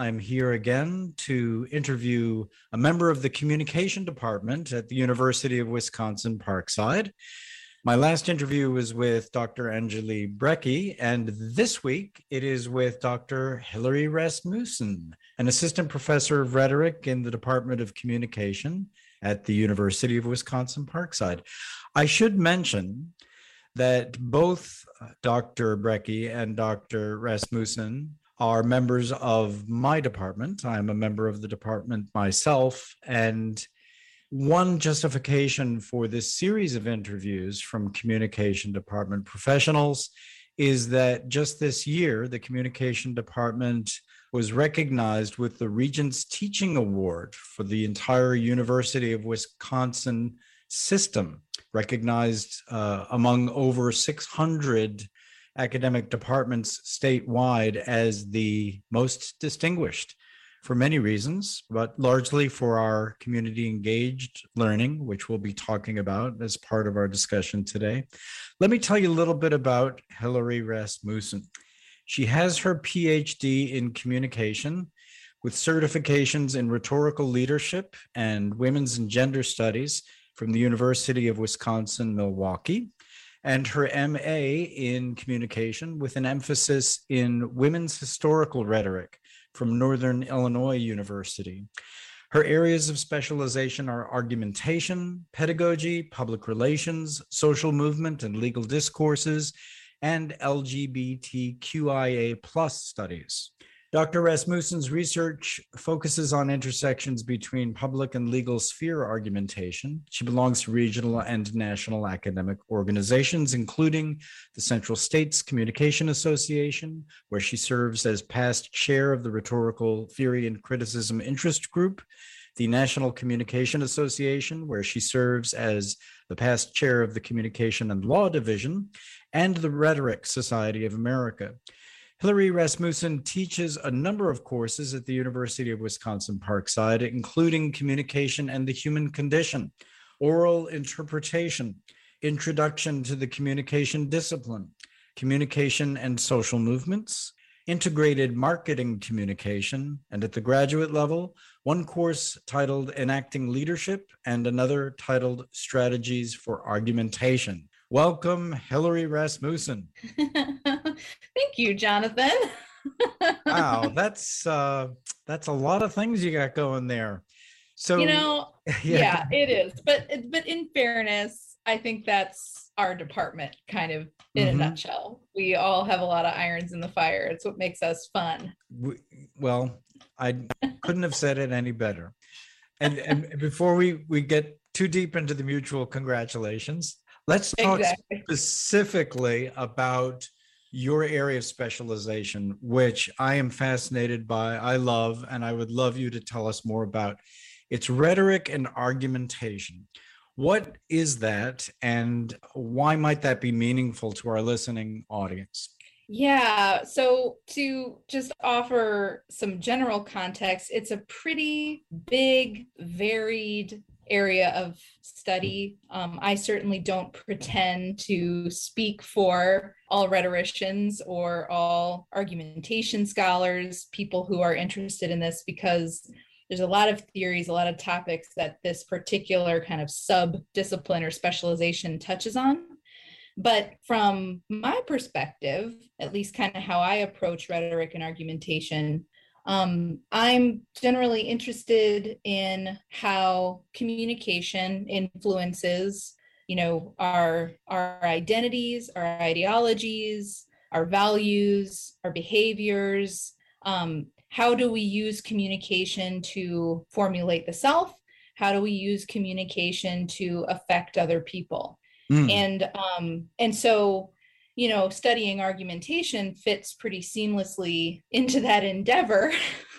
I'm here again to interview a member of the communication department at the University of Wisconsin-Parkside. My last interview was with Dr. Anjali Brekke, and this week it is with Dr. Hilary Rasmussen, an assistant professor of rhetoric in the Department of Communication at the University of Wisconsin-Parkside. I should mention that both Dr. Brekke and Dr. Rasmussen are members of my department. I'm a member of the department myself, and one justification for this series of interviews from communication department professionals is that just this year, the communication department was recognized with the Regents Teaching Award for the entire University of Wisconsin system, recognized among over 600 academic departments statewide as the most distinguished for many reasons, but largely for our community engaged learning, which we'll be talking about as part of our discussion today. Let me tell you a little bit about Hilary Rasmussen. She has her PhD in communication with certifications in rhetorical leadership and women's and gender studies from the University of Wisconsin-Milwaukee, and her MA in communication with an emphasis in women's historical rhetoric from Northern Illinois University. Her areas of specialization are argumentation, pedagogy, public relations, social movement and legal discourses, and LGBTQIA+ studies. Dr. Rasmussen's research focuses on intersections between public and legal sphere argumentation. She belongs to regional and national academic organizations, including the Central States Communication Association, where she serves as past chair of the Rhetorical Theory and Criticism Interest Group, the National Communication Association, where she serves as the past chair of the Communication and Law Division, and the Rhetoric Society of America. Hilary Rasmussen teaches a number of courses at the University of Wisconsin-Parkside, including Communication and the Human Condition, Oral Interpretation, Introduction to the Communication Discipline, Communication and Social Movements, Integrated Marketing Communication, and at the graduate level, one course titled Enacting Leadership and another titled Strategies for Argumentation. Welcome, Hilary Rasmussen. Thank you, Jonathan. Wow, that's a lot of things you got going there. So yeah, it is. But in fairness, I think that's our department kind of in a nutshell. We all have a lot of irons in the fire. It's what makes us fun. Well, I couldn't have said it any better. And before we get too deep into the mutual congratulations, let's talk specifically about your area of specialization, which I am fascinated by, I love, and I would love you to tell us more about. It's rhetoric and argumentation. What is that, and why might that be meaningful to our listening audience? Yeah, so to just offer some general context, it's a pretty big, varied area of study. I certainly don't pretend to speak for all rhetoricians or all argumentation scholars, people who are interested in this, because there's a lot of theories, a lot of topics that this particular kind of sub-discipline or specialization touches on. But from my perspective, at least kind of how I approach rhetoric and argumentation, I'm generally interested in how communication influences, our identities, our ideologies, our values, our behaviors. How do we use communication to formulate the self? How do we use communication to affect other people? And so, studying argumentation fits pretty seamlessly into that endeavor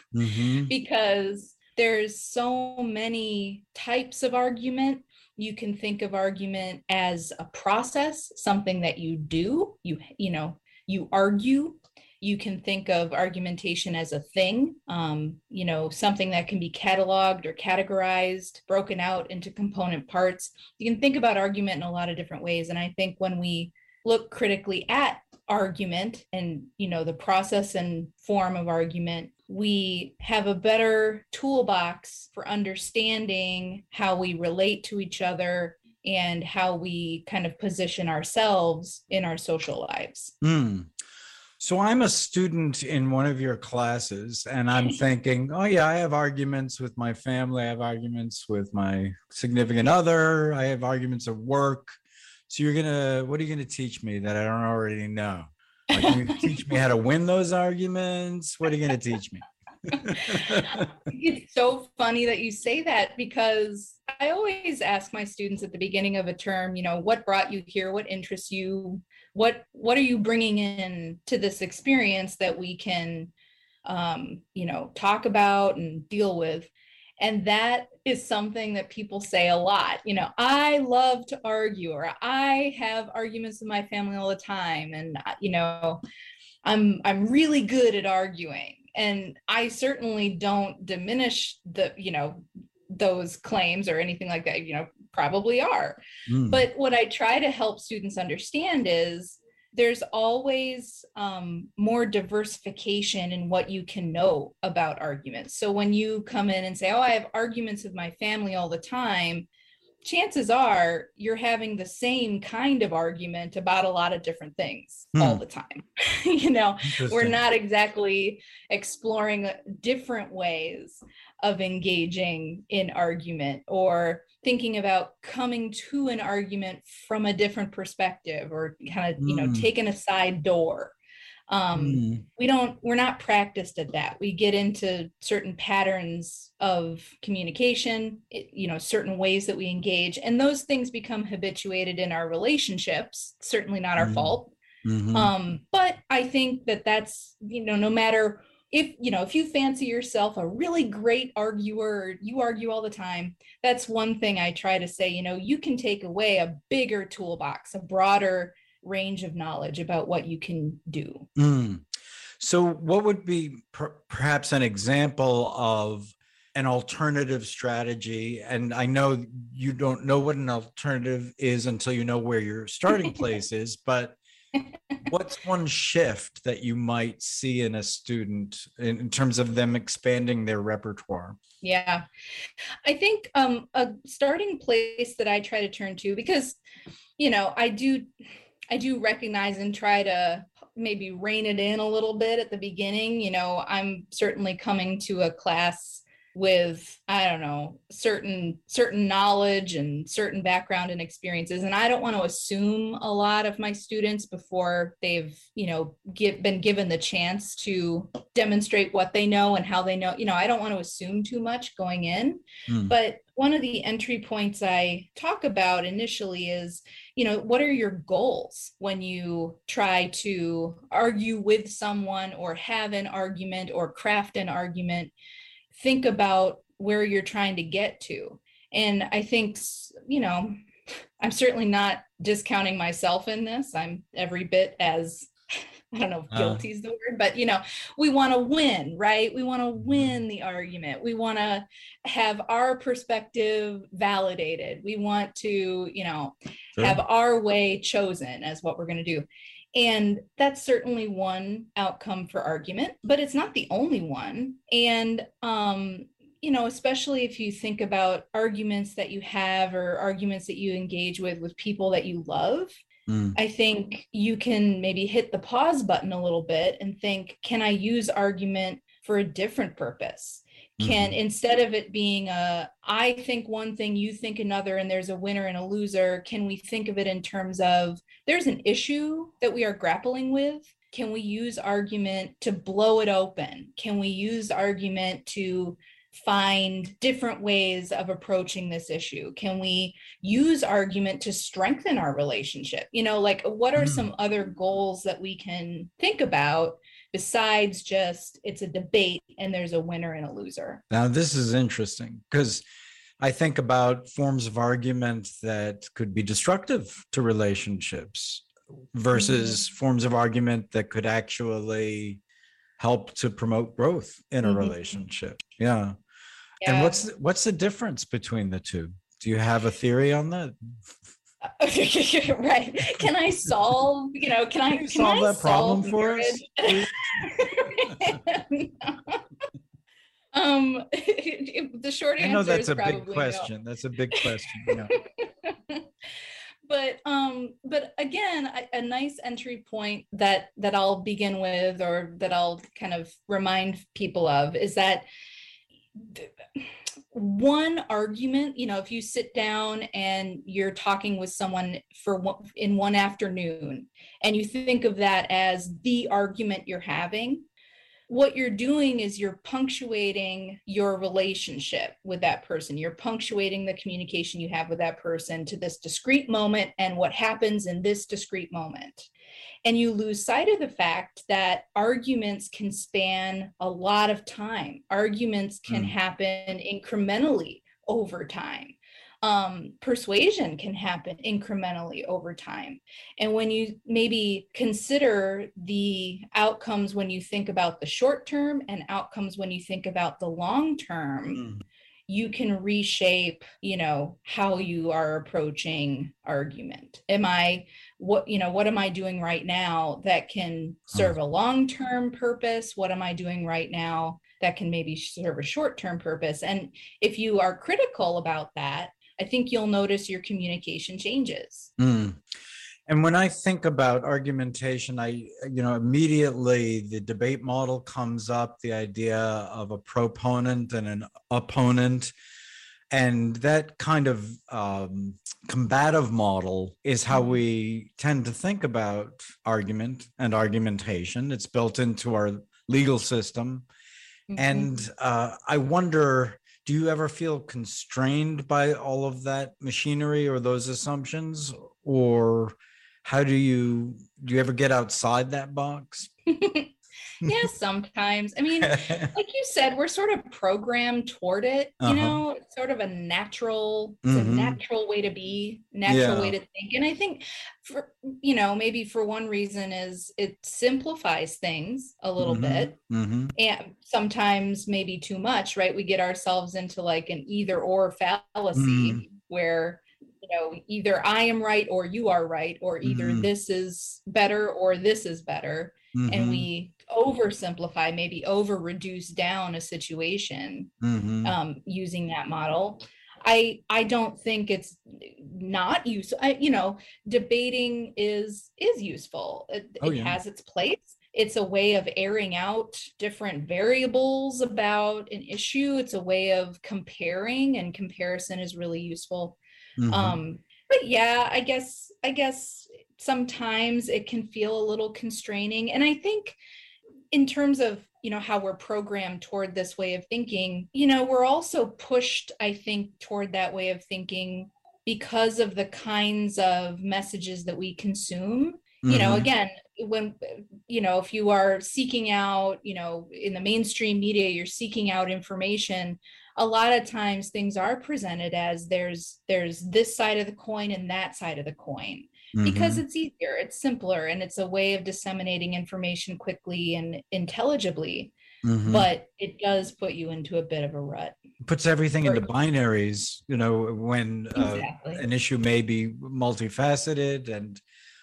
because there's so many types of argument. You can think of argument as a process, something that you do, you argue. You can think of argumentation as a thing, something that can be cataloged or categorized, broken out into component parts. You can think about argument in a lot of different ways. And I think when we look critically at argument and, the process and form of argument, we have a better toolbox for understanding how we relate to each other and how we kind of position ourselves in our social lives. So I'm a student in one of your classes, and I'm thinking, oh yeah, I have arguments with my family, I have arguments with my significant other, I have arguments at work. So what are you gonna teach me that I don't already know? Like, can you teach me how to win those arguments? What are you gonna teach me? It's so funny that you say that, because I always ask my students at the beginning of a term, what brought you here? What interests you? What are you bringing in to this experience that we can, talk about and deal with? And that is something that people say a lot. I love to argue, or I have arguments with my family all the time. And, I'm really good at arguing. And I certainly don't diminish those claims or anything like that, probably are. But what I try to help students understand is there's always more diversification in what you can know about arguments. So when you come in and say, oh, I have arguments with my family all the time, chances are you're having the same kind of argument about a lot of different things all the time. We're not exactly exploring different ways of engaging in argument, or thinking about coming to an argument from a different perspective, or kind of, taking a side door. We're not practiced at that. We get into certain patterns of communication, certain ways that we engage, and those things become habituated in our relationships. Certainly not our fault. But I think that's, no matter if you fancy yourself a really great arguer, you argue all the time, that's one thing I try to say, you can take away a bigger toolbox, a broader range of knowledge about what you can do. So what would be perhaps an example of an alternative strategy? And I know you don't know what an alternative is until you know where your starting place is, but what's one shift that you might see in a student in terms of them expanding their repertoire? Yeah, I think a starting place that I try to turn to, because, I do recognize and try to maybe rein it in a little bit at the beginning. I'm certainly coming to a class with, I don't know, certain knowledge and certain background and experiences. And I don't want to assume a lot of my students before they've, been given the chance to demonstrate what they know and how they know. I don't want to assume too much going in. But one of the entry points I talk about initially is, what are your goals when you try to argue with someone, or have an argument, or craft an argument? Think about where you're trying to get to. And I think, I'm certainly not discounting myself in this. I'm every bit as, I don't know if guilty is the word, but, we want to win, right? We want to win the argument. We want to have our perspective validated. We want to, have our way chosen as what we're going to do. And that's certainly one outcome for argument, but it's not the only one. And, especially if you think about arguments that you have, or arguments that you engage with people that you love, I think you can maybe hit the pause button a little bit and think, can I use argument for a different purpose? Can, instead of it being I think one thing, you think another, and there's a winner and a loser, can we think of it in terms of, there's an issue that we are grappling with? Can we use argument to blow it open? Can we use argument to find different ways of approaching this issue? Can we use argument to strengthen our relationship? What are some other goals that we can think about besides just it's a debate and there's a winner and a loser? Now, this is interesting, because I think about forms of argument that could be destructive to relationships versus forms of argument that could actually help to promote growth in a relationship. Yeah. And what's the difference between the two? Do you have a theory on that? Right. Can I solve, can I solve that problem for us? The short I know answer that's is a big probably no. question. That's a big question. Yeah. But again, a nice entry point that I'll begin with, or that I'll kind of remind people of, is that one argument, if you sit down and you're talking with someone in one afternoon, and you think of that as the argument you're having, what you're doing is you're punctuating your relationship with that person. You're punctuating the communication you have with that person to this discrete moment and what happens in this discrete moment. And you lose sight of the fact that arguments can span a lot of time. Arguments can happen incrementally over time. Persuasion can happen incrementally over time. And when you maybe consider the outcomes when you think about the short term and outcomes when you think about the long term, you can reshape, how you are approaching argument. What am I doing right now that can serve a long-term purpose? What am I doing right now that can maybe serve a short-term purpose? And if you are critical about that, I think you'll notice your communication changes. And when I think about argumentation, immediately the debate model comes up, the idea of a proponent and an opponent. And that kind of combative model is how we tend to think about argument and argumentation. It's built into our legal system. And I wonder, do you ever feel constrained by all of that machinery or those assumptions? Or how do you ever get outside that box? Yeah, sometimes. I mean, like you said, we're sort of programmed toward it, it's sort of a natural way to be, way to think. And I think maybe for one reason is it simplifies things a little bit. And sometimes maybe too much, right? We get ourselves into like an either or fallacy where either I am right or you are right, or either this is better or this is better. And we oversimplify, maybe over reduce down a situation using that model. I don't think it's not useful. Debating is useful. It has its place. It's a way of airing out different variables about an issue. It's a way of comparing, and comparison is really useful. But yeah, I guess sometimes it can feel a little constraining. And I think in terms of, how we're programmed toward this way of thinking, we're also pushed, I think, toward that way of thinking because of the kinds of messages that we consume. Again, when, if you are seeking out, in the mainstream media, you're seeking out information, a lot of times things are presented as there's this side of the coin and that side of the coin, because it's easier, it's simpler, and it's a way of disseminating information quickly and intelligibly. But it does put you into a bit of a rut. It puts everything into binaries, when an issue may be multifaceted. And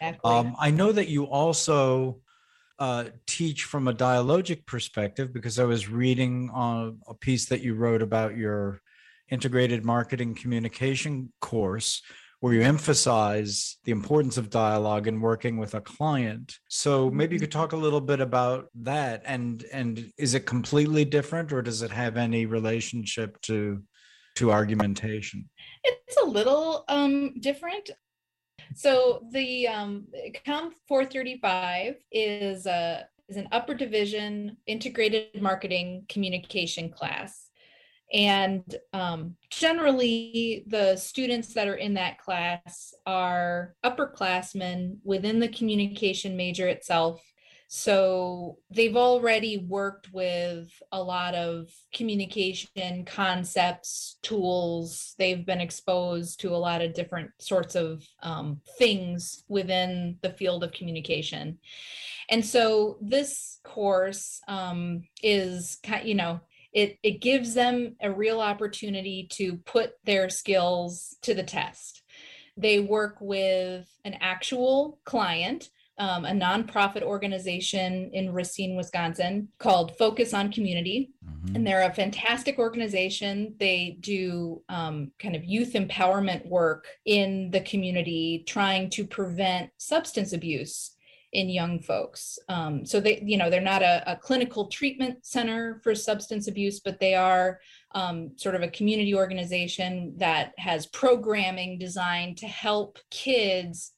I know that you also teach from a dialogic perspective, because I was reading on a piece that you wrote about your integrated marketing communication course, where you emphasize the importance of dialogue and working with a client. So maybe you could talk a little bit about that. And is it completely different, or does it have any relationship to argumentation? It's a little different. So the COM 435 is an upper division integrated marketing communication class. And generally, the students that are in that class are upperclassmen within the communication major itself. So they've already worked with a lot of communication concepts, tools. They've been exposed to a lot of different sorts of things within the field of communication. And so this course is, it gives them a real opportunity to put their skills to the test. They work with an actual client, a nonprofit organization in Racine, Wisconsin called Focus on Community. And they're a fantastic organization. They do kind of youth empowerment work in the community, trying to prevent substance abuse in young folks. So they, they're not a clinical treatment center for substance abuse, but they are sort of a community organization that has programming designed to help kids,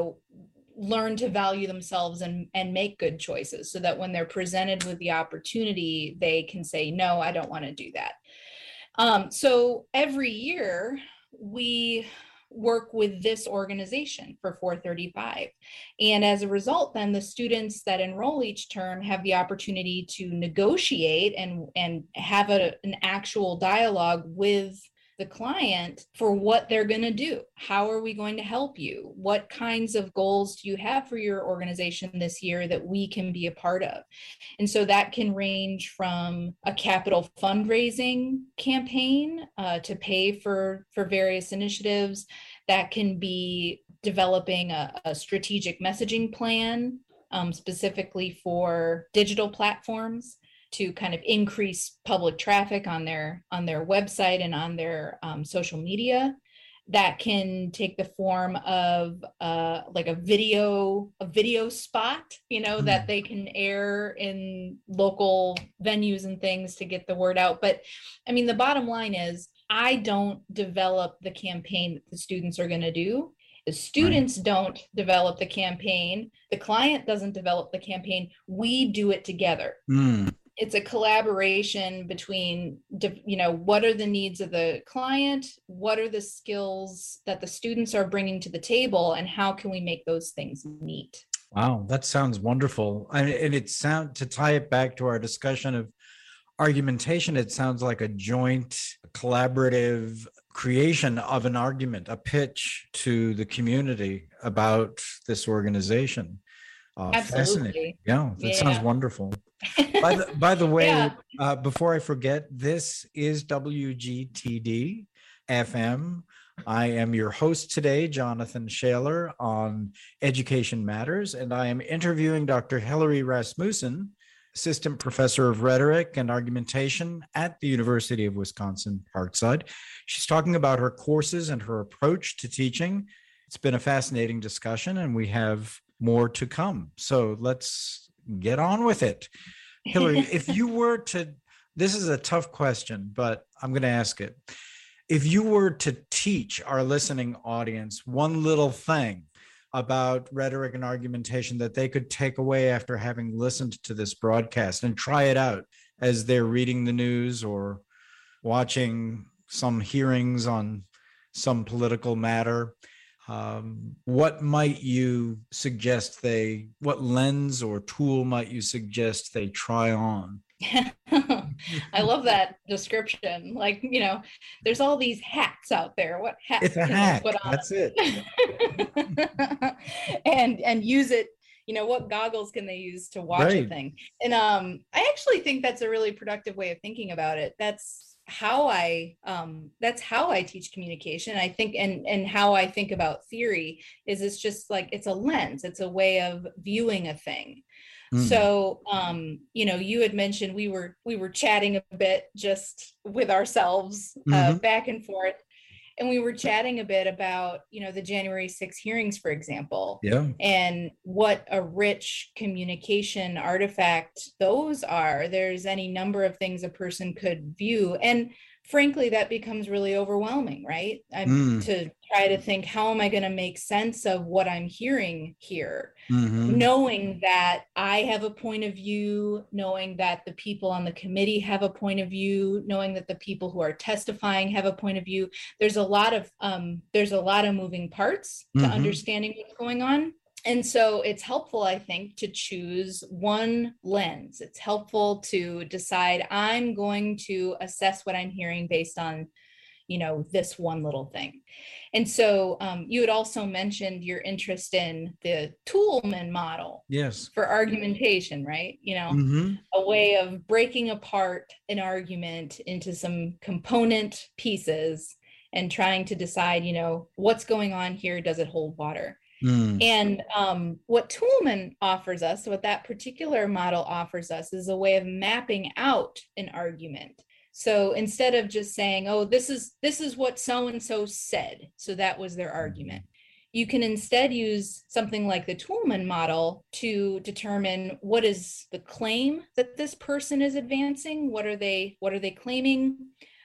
learn to value themselves and make good choices, so that when they're presented with the opportunity, they can say, no, I don't want to do that. So every year we work with this organization for 435. And as a result, then the students that enroll each term have the opportunity to negotiate and have an actual dialogue with the client for what they're going to do. How are we going to help you? What kinds of goals do you have for your organization this year that we can be a part of? And so that can range from a capital fundraising campaign to pay for various initiatives. That can be developing a strategic messaging plan specifically for digital platforms to kind of increase public traffic on their website and on their social media. That can take the form of like a video spot, that they can air in local venues and things to get the word out. But I mean, the bottom line is, I don't develop the campaign that the students are going to do. The students don't develop the campaign. The client doesn't develop the campaign. We do it together. It's a collaboration between, what are the needs of the client? What are the skills that the students are bringing to the table? And how can we make those things meet? Wow, that sounds wonderful. And to tie it back to our discussion of argumentation, it sounds like a joint collaborative creation of an argument, a pitch to the community about this organization. Absolutely. Yeah, that sounds wonderful. By the way, before I forget, this is WGTD FM. I am your host today, Jonathan Shaler, on Education Matters, and I am interviewing Dr. Hilary Rasmussen, Assistant Professor of Rhetoric and Argumentation at the University of Wisconsin-Parkside. She's talking about her courses and her approach to teaching. It's been a fascinating discussion, and we have more to come. So let's get on with it. Hilary, if you were to, this is a tough question, but I'm going to ask it. If you were to teach our listening audience one little thing about rhetoric and argumentation that they could take away after having listened to this broadcast and try it out as they're reading the news or watching some hearings on some political matter, what might you suggest what lens or tool might you suggest they try on? I love that description. Like, there's all these hats out there. What hat it's a hat. Put on? That's it. and use it. What goggles can they use to watch a thing? And I actually think that's a really productive way of thinking about it. That's how I teach communication. I think, and how I think about theory is it's just like, it's a lens. It's a way of viewing a thing. So, you had mentioned we were chatting a bit just with ourselves back and forth. And we were chatting a bit about, the January 6 hearings, for example, and what a rich communication artifact those are. There's any number of things a person could view. And frankly, that becomes really overwhelming, right? To try to think, how am I going to make sense of what I'm hearing here? Knowing that I have a point of view, knowing that the people on the committee have a point of view, knowing that the people who are testifying have a point of view. There's a lot of moving parts to understanding what's going on. And so it's helpful, I think, to choose one lens. It's helpful to decide, I'm going to assess what I'm hearing based on, this one little thing. And so you had also mentioned your interest in the Toolman model for argumentation, right? A way of breaking apart an argument into some component pieces and trying to decide, what's going on here? Does it hold water? Mm. And what Toulmin offers us, what that particular model offers us, is a way of mapping out an argument. So instead of just saying, "Oh, this is what so and so said," so that was their argument, you can instead use something like the Toulmin model to determine what is the claim that this person is advancing. What are they claiming?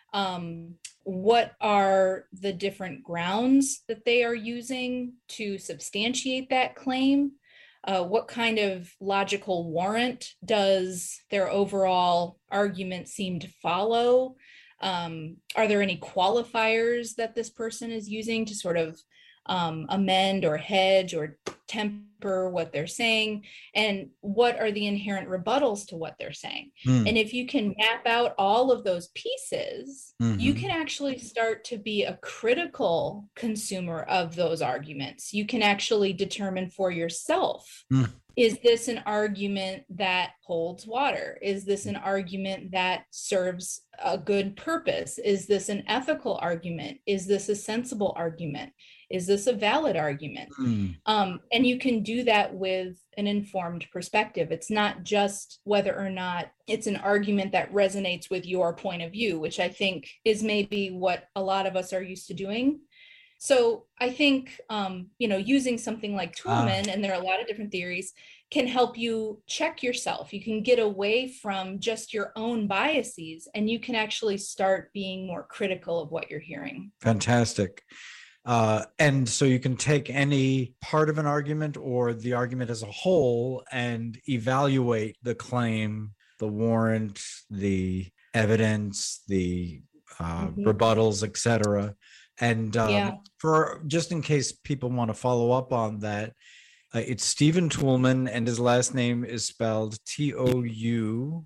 What are the different grounds that they are using to substantiate that claim? What kind of logical warrant does their overall argument seem to follow? Are there any qualifiers that this person is using to sort of amend or hedge or temper what they're saying? And what are the inherent rebuttals to what they're saying? Mm. And if you can map out all of those pieces, you Mm-hmm. can actually start to be a critical consumer of those arguments. You can actually determine for yourself, Mm. is this an argument that holds water? Is this an argument that serves a good purpose? Is this an ethical argument? Is this a sensible argument? Is this a valid argument? Mm. And you can do that with an informed perspective. It's not just whether or not it's an argument that resonates with your point of view, which I think is maybe what a lot of us are used to doing. So I think, using something like Toulmin, and there are a lot of different theories, can help you check yourself. You can get away from just your own biases, and you can actually start being more critical of what you're hearing. Fantastic. And so you can take any part of an argument or the argument as a whole and evaluate the claim, the warrant, the evidence, the rebuttals, etc. And for just in case people want to follow up on that, it's Stephen Toulmin, and his last name is spelled Toulmin.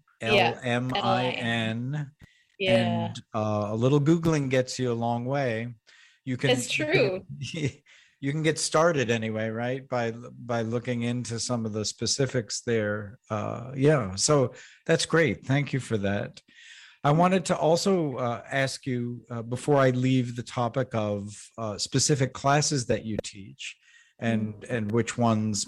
Yeah. And a little Googling gets you a long way. It's true. You can get started anyway, right? By looking into some of the specifics there. So that's great. Thank you for that. I wanted to also ask you before I leave the topic of specific classes that you teach, and which ones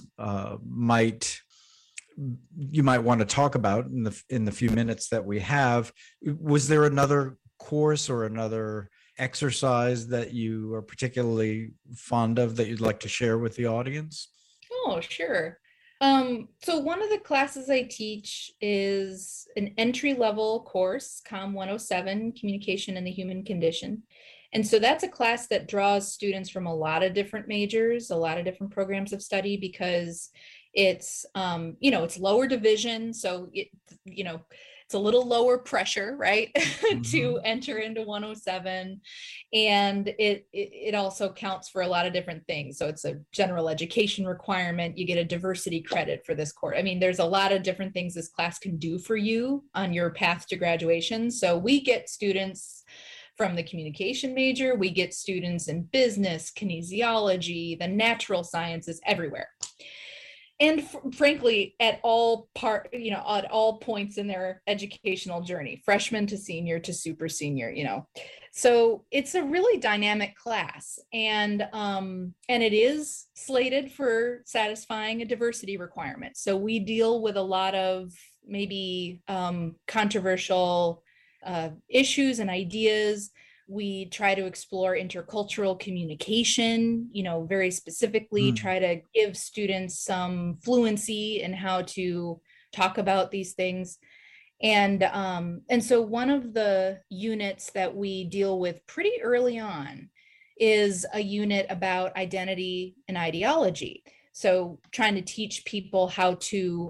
you might want to talk about in the few minutes that we have. Was there another course or another exercise that you are particularly fond of that you'd like to share with the audience? Oh, sure. So one of the classes I teach is an entry-level course, COM 107, Communication in the Human Condition. And so that's a class that draws students from a lot of different majors, a lot of different programs of study, because it's, it's lower division. So, it's a little lower pressure, right, to enter into 107. And it also counts for a lot of different things. So it's a general education requirement. You get a diversity credit for this course. I mean, there's a lot of different things this class can do for you on your path to graduation. So we get students from the communication major, we get students in business, kinesiology, the natural sciences, everywhere. And frankly, at all points in their educational journey, freshman to senior to super senior, so it's a really dynamic class, and it is slated for satisfying a diversity requirement. So we deal with a lot of maybe controversial issues and ideas. We try to explore intercultural communication, very specifically try to give students some fluency in how to talk about these things. And so one of the units that we deal with pretty early on is a unit about identity and ideology. So trying to teach people how to,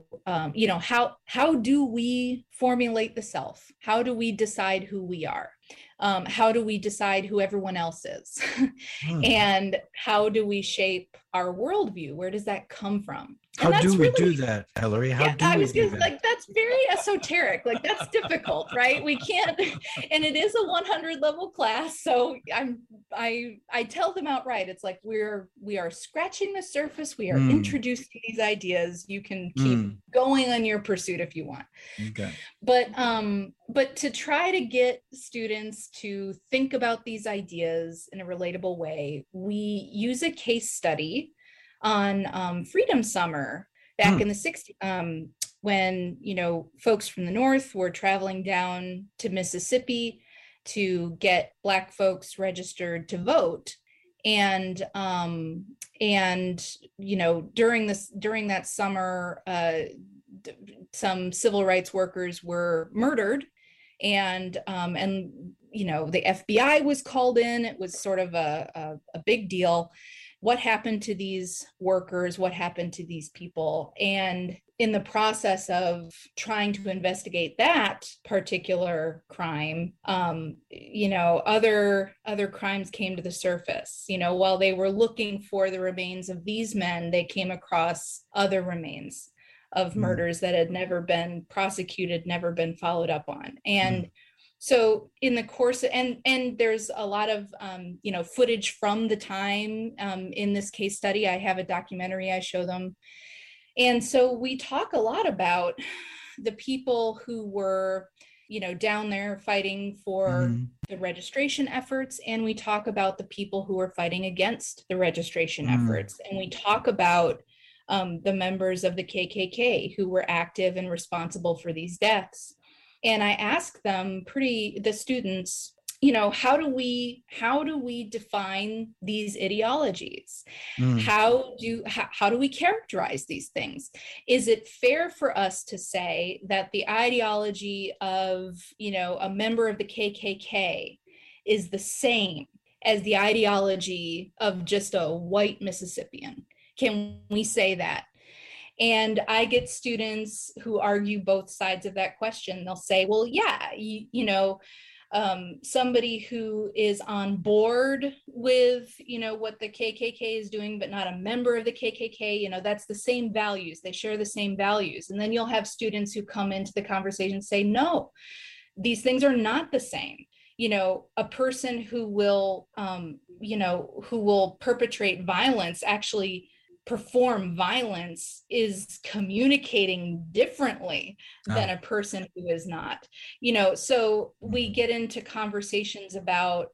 how do we formulate the self? How do we decide who we are? How do we decide who everyone else is? And how do we shape our worldview? Where does that come from? How do we do that, Hillary? I was just like, that's very esoteric. Like, that's difficult, right? We can't, and it is a 100 level class. So I tell them outright, it's like, we are scratching the surface. We are introducing these ideas. You can keep going on your pursuit if you want. Okay. But to try to get students to think about these ideas in a relatable way, we use a case study on Freedom Summer back Hmm. in the 60s, when, folks from the North were traveling down to Mississippi to get Black folks registered to vote. And during that summer, some civil rights workers were murdered, and the FBI was called in. It was sort of a big deal. What happened to these workers? What happened to these people? And in the process of trying to investigate that particular crime, other crimes came to the surface. While they were looking for the remains of these men, they came across other remains of murders that had never been prosecuted, never been followed up on. And so in the course, and there's a lot of, footage from the time in this case study. I have a documentary I show them. And so we talk a lot about the people who were, down there fighting for the registration efforts. And we talk about the people who were fighting against the registration efforts. And we talk about the members of the KKK who were active and responsible for these deaths. And I asked them, the students, how do we define these ideologies? How do we characterize these things? Is it fair for us to say that the ideology of, a member of the KKK is the same as the ideology of just a white Mississippian? Can we say that? And I get students who argue both sides of that question. They'll say, well, yeah, somebody who is on board with, what the KKK is doing, but not a member of the KKK, that's the same values. They share the same values. And then you'll have students who come into the conversation and say, no, these things are not the same. A person who will perpetrate violence, actually perform violence, is communicating differently than a person who is not. So we get into conversations about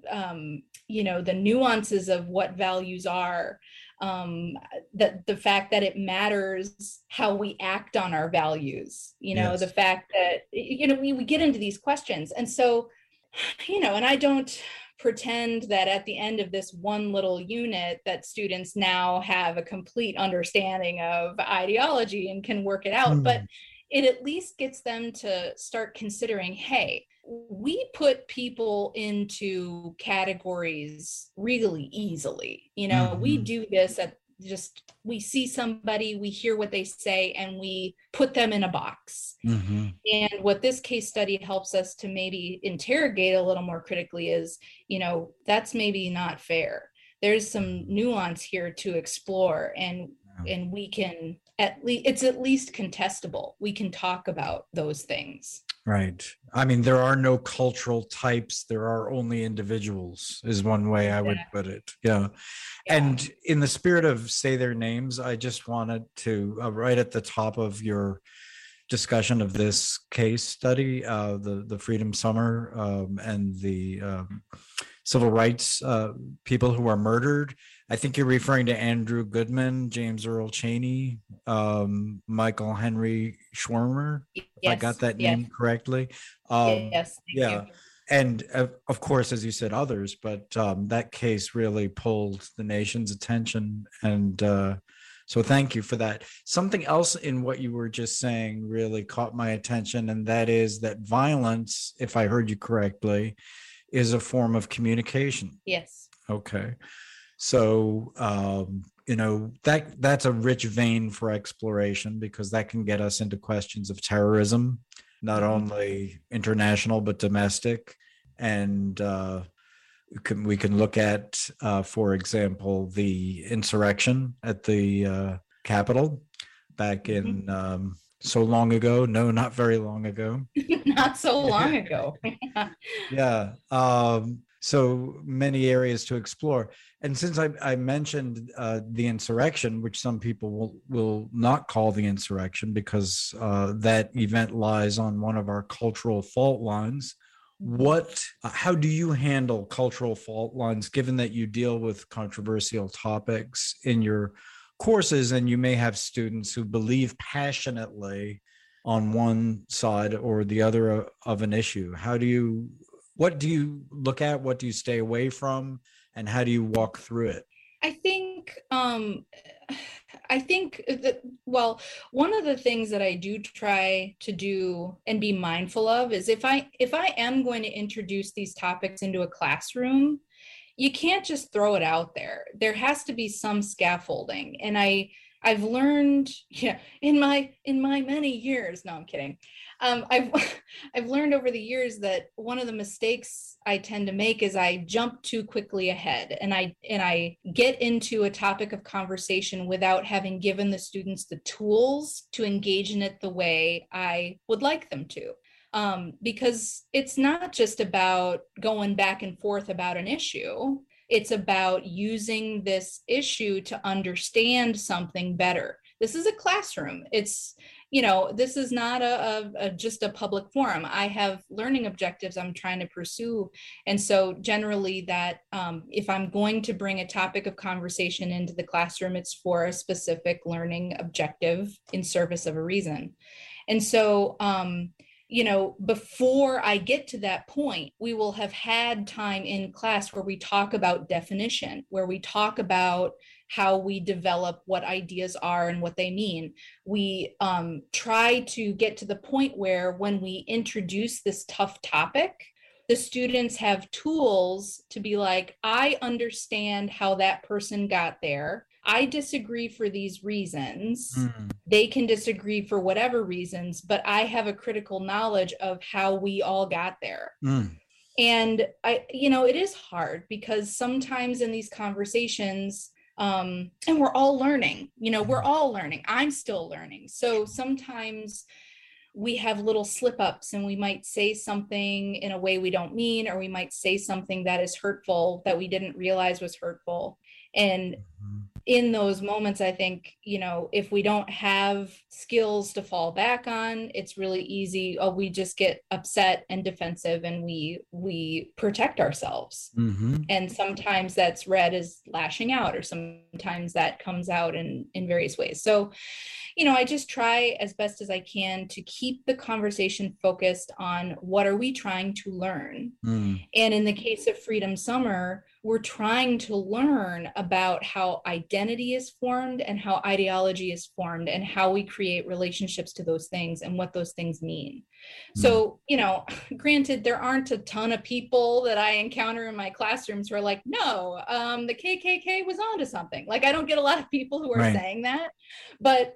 the nuances of what values are, that the fact that it matters how we act on our values, the fact that we get into these questions. And so and I don't pretend that at the end of this one little unit that students now have a complete understanding of ideology and can work it out, but it at least gets them to start considering, hey, we put people into categories really easily. We do this at we see somebody, we hear what they say, and we put them in a box. And what this case study helps us to maybe interrogate a little more critically is, that's maybe not fair. There's some nuance here to explore, and we can it's at least contestable. We can talk about those things. Right. I mean, there are no cultural types. There are only individuals, is one way I would put it. Yeah. And in the spirit of say their names, I just wanted to, right at the top of your discussion of this case study, the Freedom Summer and the civil rights people who are murdered. I think you're referring to Andrew Goodman, James Earl Chaney, Michael Henry Schwimmer, if I got that name correctly. Yes. Thank you. And of course, as you said, others, but that case really pulled the nation's attention. And so thank you for that. Something else in what you were just saying really caught my attention, and that is that violence, if I heard you correctly, is a form of communication. Yes. Okay. So, that's a rich vein for exploration, because that can get us into questions of terrorism, not only international, but domestic. And we can look at, for example, the insurrection at the Capitol back in so long ago. No, not very long ago. Not so long ago. Yeah. So many areas to explore. And since I mentioned the insurrection, which some people will not call the insurrection because that event lies on one of our cultural fault lines, how do you handle cultural fault lines, given that you deal with controversial topics in your courses, and you may have students who believe passionately on one side or the other of an issue. What do you look at? What do you stay away from? And how do you walk through it? I think that, well, one of the things that I do try to do and be mindful of is if I am going to introduce these topics into a classroom, you can't just throw it out there. There has to be some scaffolding. And I've learned, in my many years, no, I'm kidding. I've learned over the years that one of the mistakes I tend to make is I jump too quickly ahead, and I get into a topic of conversation without having given the students the tools to engage in it the way I would like them to. Because it's not just about going back and forth about an issue. It's about using this issue to understand something better. This is a classroom. It's, this is not just a public forum. I have learning objectives I'm trying to pursue. And so generally that if I'm going to bring a topic of conversation into the classroom, it's for a specific learning objective in service of a reason. And so, before I get to that point, we will have had time in class where we talk about definition, where we talk about how we develop what ideas are and what they mean. We try to get to the point where when we introduce this tough topic, the students have tools to be like, I understand how that person got there. I disagree for these reasons. They can disagree for whatever reasons, but I have a critical knowledge of how we all got there. And it is hard because sometimes in these conversations, and we're all learning, I'm still learning. So sometimes we have little slip ups and we might say something in a way we don't mean, or we might say something that is hurtful that we didn't realize was hurtful. And in those moments, I think, if we don't have skills to fall back on, it's really easy. We just get upset and defensive and we protect ourselves. And sometimes that's read as lashing out, or sometimes that comes out in various ways. So, I just try as best as I can to keep the conversation focused on what are we trying to learn. And in the case of Freedom Summer, we're trying to learn about how identity is formed and how ideology is formed and how we create relationships to those things and what those things mean. So, granted, there aren't a ton of people that I encounter in my classrooms who are like, no, the KKK was onto something. Like, I don't get a lot of people who are saying that, but,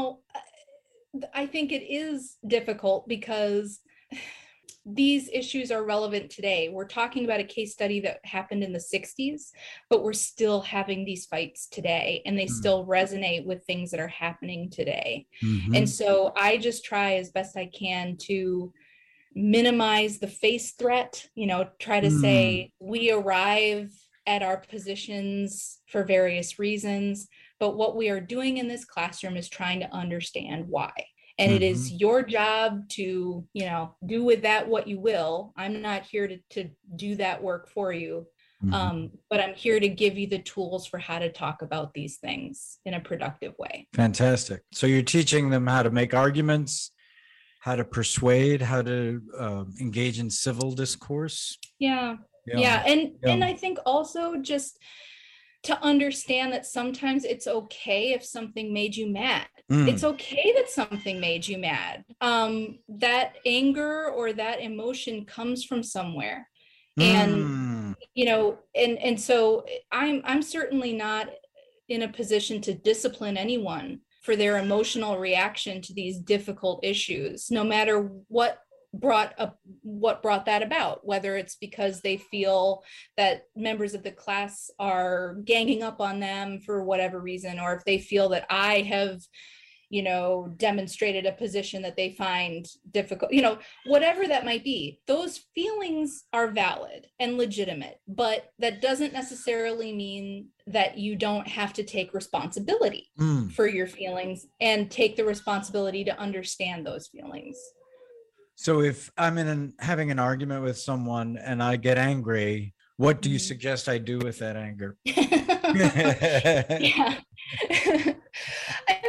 I think it is difficult because these issues are relevant today. We're talking about a case study that happened in the 60s, but we're still having these fights today, and they still resonate with things that are happening today. And so I just try as best I can to minimize the face threat, try to say we arrive at our positions for various reasons, but what we are doing in this classroom is trying to understand why. And it is your job to, do with that what you will. I'm not here to do that work for you, but I'm here to give you the tools for how to talk about these things in a productive way. Fantastic. So you're teaching them how to make arguments, how to persuade, how to engage in civil discourse. Yeah. And I think also just to understand that sometimes it's okay if something made you mad. It's okay that something made you mad. That anger or that emotion comes from somewhere. And, and so I'm certainly not in a position to discipline anyone for their emotional reaction to these difficult issues, no matter what brought that about, whether it's because they feel that members of the class are ganging up on them for whatever reason, or if they feel that I have demonstrated a position that they find difficult, whatever that might be. Those feelings are valid and legitimate, but that doesn't necessarily mean that you don't have to take responsibility for your feelings and take the responsibility to understand those feelings. So if I'm having an argument with someone and I get angry, what do you suggest I do with that anger? Yeah.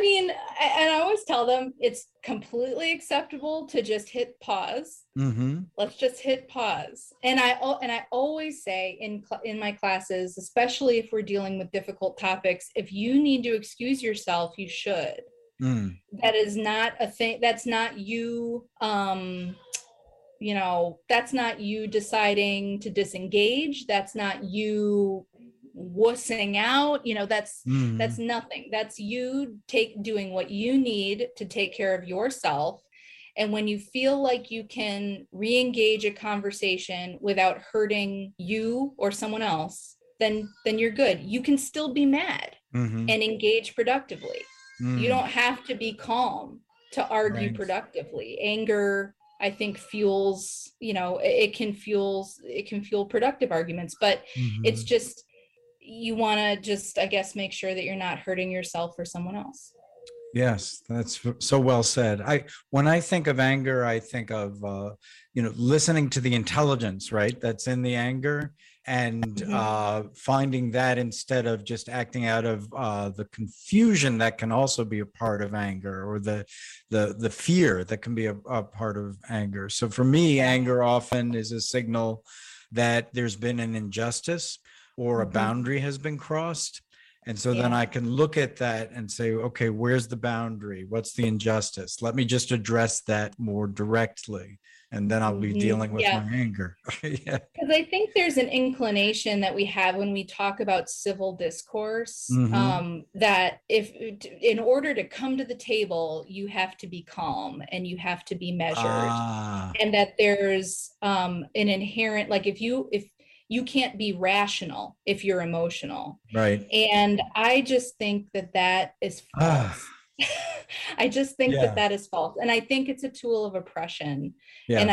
mean, and I always tell them it's completely acceptable to just hit pause. Let's just hit pause. And I always say in my classes, especially if we're dealing with difficult topics, if you need to excuse yourself, you should. That is not a thing. That's not you. That's not you deciding to disengage. That's not you wussing out. That's nothing. That's you doing what you need to take care of yourself. And when you feel like you can re-engage a conversation without hurting you or someone else, then you're good. You can still be mad and engage productively. You don't have to be calm to argue productively. Anger, I think, fuels, it can fuel productive arguments, but it's just, you want to just, I guess, make sure that you're not hurting yourself or someone else. Yes, that's so well said. When I think of anger, I think of listening to the intelligence, right, that's in the anger, and finding that instead of just acting out of the confusion that can also be a part of anger, or the fear that can be a part of anger. So for me, anger often is a signal that there's been an injustice or a boundary has been crossed. And so then I can look at that and say, okay, where's the boundary? What's the injustice? Let me just address that more directly. And then I'll be dealing with my anger. Because I think there's an inclination that we have when we talk about civil discourse, that in order to come to the table, you have to be calm and you have to be measured. And that there's an inherent, like if you can't be rational if you're emotional. Right. And I just think that is false. I just think that is false. And I think it's a tool of oppression. And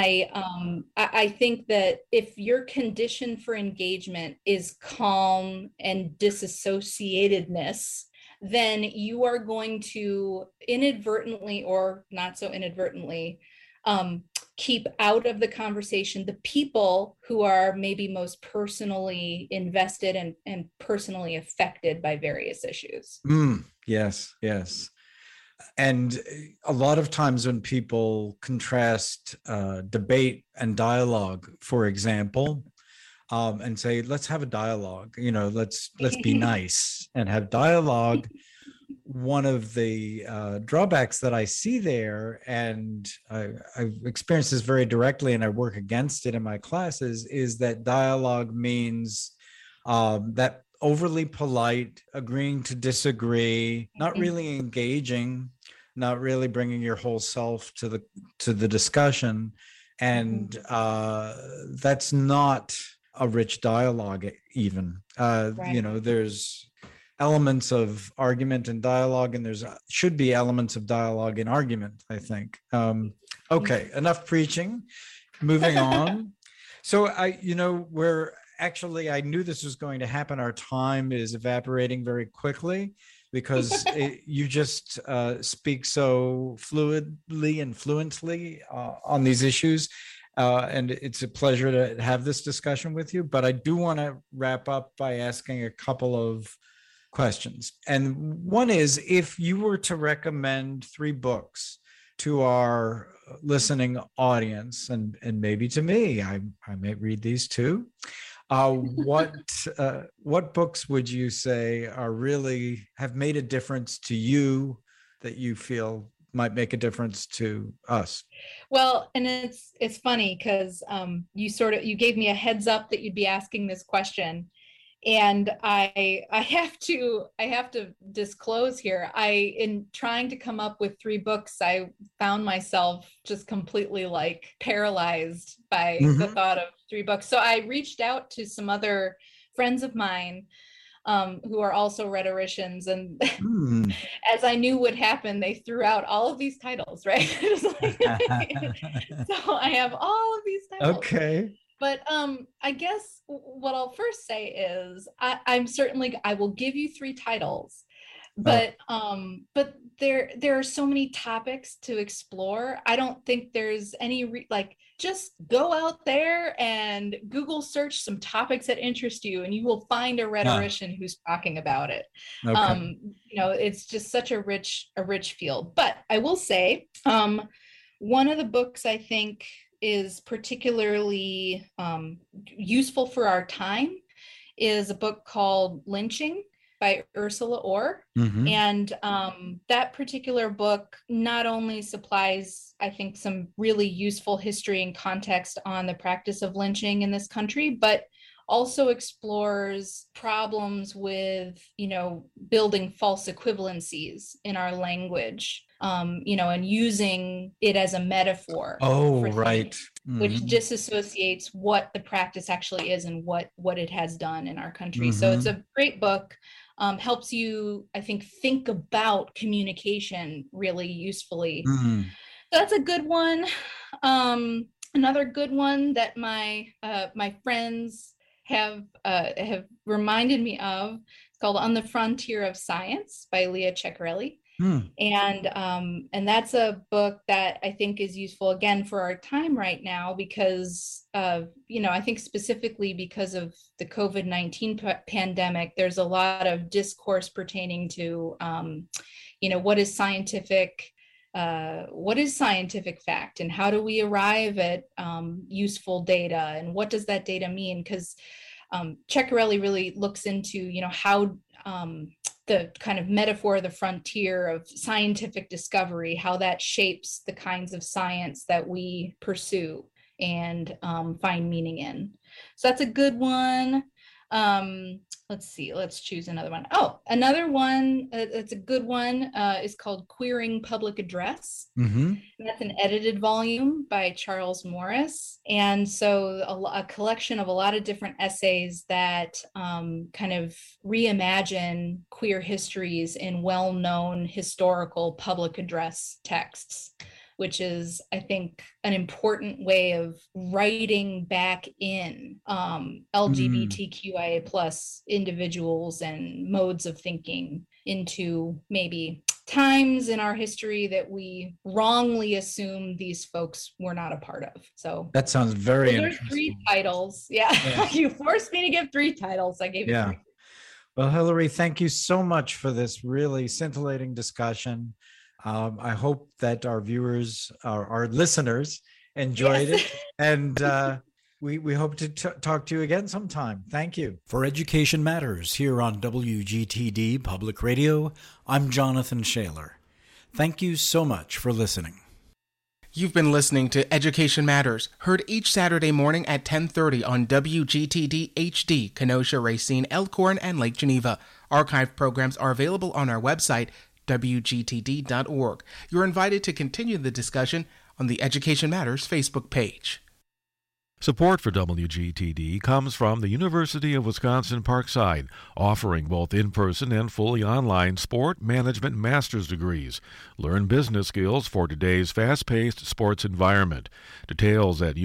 I think that if your condition for engagement is calm and disassociatedness, then you are going to inadvertently or not so inadvertently keep out of the conversation the people who are maybe most personally invested and personally affected by various issues. Yes. And a lot of times when people contrast debate and dialogue, for example, and say, let's have a dialogue, let's be nice and have dialogue. One of the drawbacks that I see there, and I've experienced this very directly and I work against it in my classes, is that dialogue means that overly polite, agreeing to disagree, not really engaging, not really bringing your whole self to the discussion. And that's not a rich dialogue even. There's elements of argument and dialogue, and there's should be elements of dialogue in argument, I think. Okay, enough preaching. Moving on. So I knew this was going to happen. Our time is evaporating very quickly because you just speak so fluidly and fluently on these issues. And it's a pleasure to have this discussion with you. But I do want to wrap up by asking a couple of questions. And one is, if you were to recommend 3 books to our listening audience, and maybe to me, I may read these too. What books would you say are really have made a difference to you that you feel might make a difference to us? Well, and it's funny because you gave me a heads up that you'd be asking this question. And I have to disclose here, in trying to come up with 3 books, I found myself just completely paralyzed by the thought of 3 books. So I reached out to some other friends of mine who are also rhetoricians, and as I knew would happen, they threw out all of these titles, right? So I have all of these titles. Okay. But I guess what I'll first say is I will give you 3 titles, but there are so many topics to explore. I don't think there's any just go out there and Google search some topics that interest you, and you will find a rhetorician who's talking about it. Okay. It's just such a rich field. But I will say, one of the books I think is particularly useful for our time is a book called Lynching by Ursula Orr. Mm-hmm. And that particular book not only supplies, I think, some really useful history and context on the practice of lynching in this country, but also explores problems with, building false equivalencies in our language, and using it as a metaphor. Oh, right. Which disassociates what the practice actually is and what it has done in our country. Mm-hmm. So it's a great book. Helps you, I think about communication really usefully. Mm-hmm. So that's a good one. Another good one that my friends have reminded me of, it's called On the Frontier of Science by Leah Ceccarelli. And that's a book that I think is useful again for our time right now because I think specifically because of the COVID-19 pandemic, there's a lot of discourse pertaining to, what is scientific fact and how do we arrive at useful data and what does that data mean? Because Ceccarelli really looks into, how the kind of metaphor, the frontier of scientific discovery, how that shapes the kinds of science that we pursue and find meaning in. So that's a good one. Let's see, let's choose another one. Oh, another one that's a good one is called Queering Public Address. Mm-hmm. That's an edited volume by Charles Morris. And so a collection of a lot of different essays that kind of reimagine queer histories in well-known historical public address texts, which is, I think, an important way of writing back in LGBTQIA plus individuals and modes of thinking into maybe times in our history that we wrongly assume these folks were not a part of. So that sounds very interesting. 3 titles. Yeah. You forced me to give 3 titles. I gave you 3. Well, Hillary, thank you so much for this really scintillating discussion. I hope that our viewers, our listeners, enjoyed it, and we hope to talk to you again sometime. Thank you. For Education Matters here on WGTD Public Radio, I'm Jonathan Shaler. Thank you so much for listening. You've been listening to Education Matters, heard each Saturday morning at 10:30 on WGTD HD, Kenosha, Racine, Elkhorn, and Lake Geneva. Archived programs are available on our website, WGTD.org. You're invited to continue the discussion on the Education Matters Facebook page. Support for WGTD comes from the University of Wisconsin-Parkside, offering both in-person and fully online sport management master's degrees. Learn business skills for today's fast-paced sports environment. Details at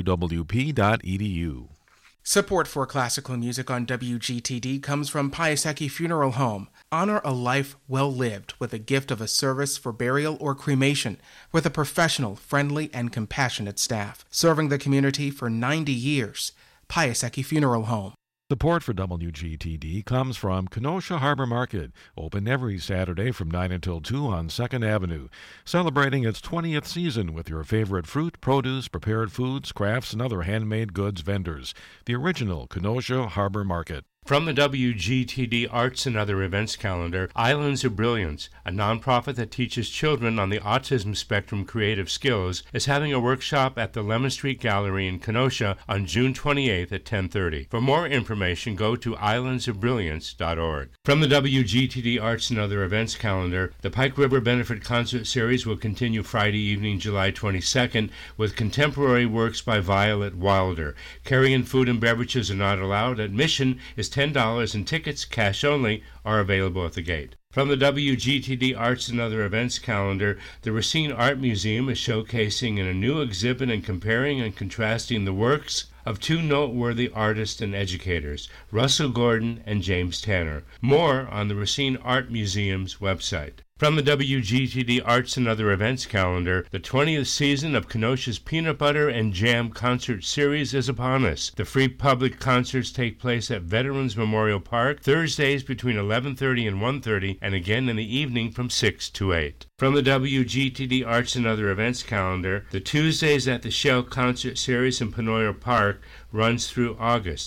uwp.edu. Support for classical music on WGTD comes from Piasecki Funeral Home. Honor a life well lived with a gift of a service for burial or cremation with a professional, friendly, and compassionate staff. Serving the community for 90 years. Piasecki Funeral Home. Support for WGTD comes from Kenosha Harbor Market, open every Saturday from 9 until 2 on 2nd Avenue, celebrating its 20th season with your favorite fruit, produce, prepared foods, crafts, and other handmade goods vendors. The original Kenosha Harbor Market. From the WGTD Arts and Other Events calendar, Islands of Brilliance, a nonprofit that teaches children on the autism spectrum creative skills, is having a workshop at the Lemon Street Gallery in Kenosha on June 28th at 10:30. For more information, go to islandsofbrilliance.org. From the WGTD Arts and Other Events calendar, the Pike River Benefit Concert Series will continue Friday evening, July 22nd, with contemporary works by Violet Wilder. Carrying food and beverages are not allowed. Admission is $10 and tickets, cash only, are available at the gate. From the WGTD Arts and Other Events calendar, the Racine Art Museum is showcasing in a new exhibit and comparing and contrasting the works of 2 noteworthy artists and educators, Russell Gordon and James Tanner. More on the Racine Art Museum's website. From the WGTD Arts and Other Events calendar, the 20th season of Kenosha's Peanut Butter and Jam Concert Series is upon us. The free public concerts take place at Veterans Memorial Park, Thursdays between 11:30 and 1:30, and again in the evening from 6 to 8. From the WGTD Arts and Other Events calendar, the Tuesdays at the Shell Concert Series in Penoyer Park runs through August.